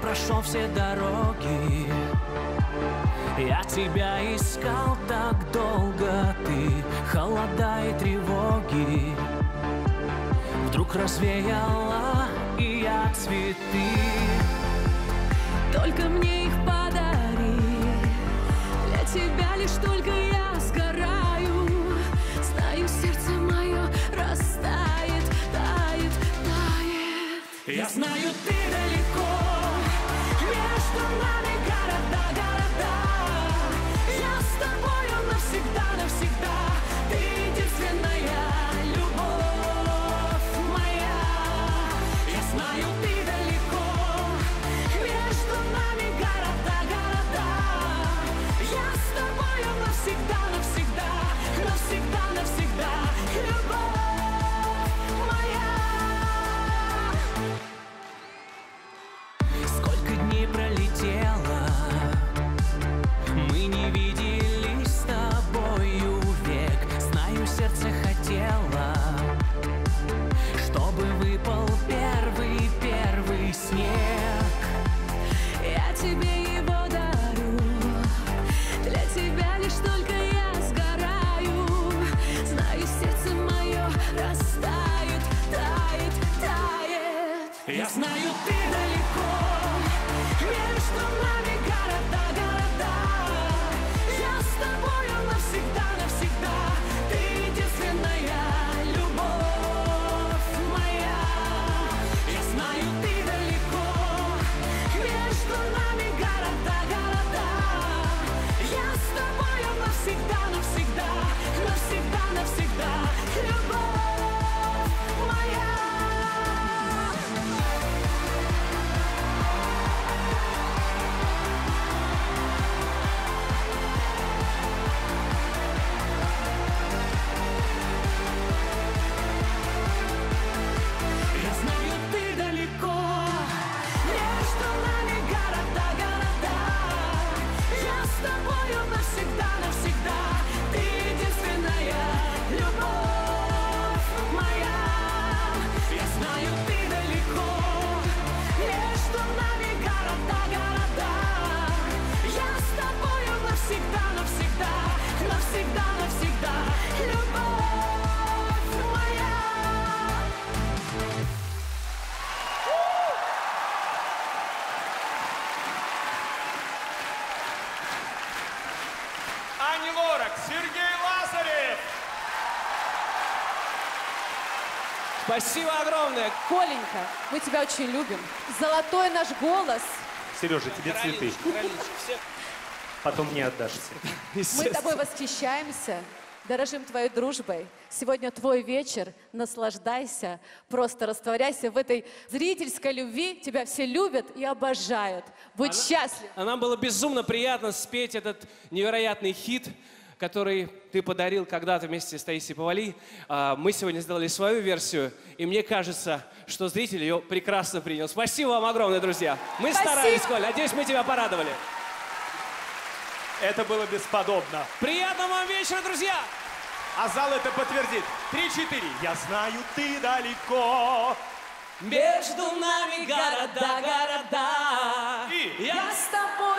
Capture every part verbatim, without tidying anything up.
прошел все дороги. Я тебя искал так долго, ты холода и тревоги вдруг развеяла, и я цветы. Только мне их подари, для тебя лишь только я сгораю. Знаю, сердце мое растает, тает, тает. Я знаю, ты далеко, между нами города, города. Я с тобою навсегда, навсегда. Ты единственная любовь моя. Я знаю, ты далеко, между нами города, города. Я с тобою навсегда, навсегда, навсегда, навсегда. Любовь моя. Сколько дней пролетело, мы не виделись с тобою век. Знаю, сердце хотело, чтобы выпал первый, первый снег. Я тебе его дарю, для тебя лишь только я сгораю. Знаю, сердце мое растает, тает, тает. Я знаю, ты далеко, между нами города, города. Я с тобою навсегда, навсегда. Ты единственная любовь моя. Я знаю, ты далеко, между нами города, города. Я с тобою навсегда, навсегда, навсегда, навсегда. Любовь моя. Я знаю, ты далеко, между нами города, города. Я с тобою навсегда, навсегда. Ты единственная любовь моя. Я знаю, ты далеко, между нами города, города. Я с тобою навсегда, навсегда, навсегда, навсегда. Любовь моя. Ани Лорак, Сергей Лазарев. Спасибо огромное. Коленька, мы тебя очень любим. Золотой наш голос. Сережа, тебе цветы. Королинчик, королинчик, все. Потом мне отдашься. Мы тобой восхищаемся, дорожим твоей дружбой. Сегодня твой вечер, наслаждайся, просто растворяйся в этой зрительской любви. Тебя все любят и обожают. Будь счастлив. А нам было безумно приятно спеть этот невероятный хит, который ты подарил когда-то вместе с Таисией Повалий. А, Мы сегодня сделали свою версию, и мне кажется, что зритель ее прекрасно принял. Спасибо вам огромное, друзья. Мы Спасибо. старались, Коль. Надеюсь, мы тебя порадовали. Это было бесподобно. Приятного вам вечера, друзья! А зал это подтвердит. Три-четыре. Я знаю, ты далеко. Между нами города, города. И Я с тобой.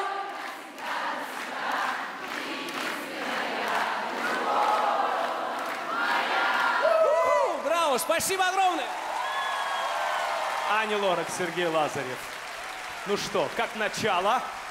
У-ху! Браво! Спасибо огромное! Ани Лорак, Сергей Лазарев. Ну что, как начало?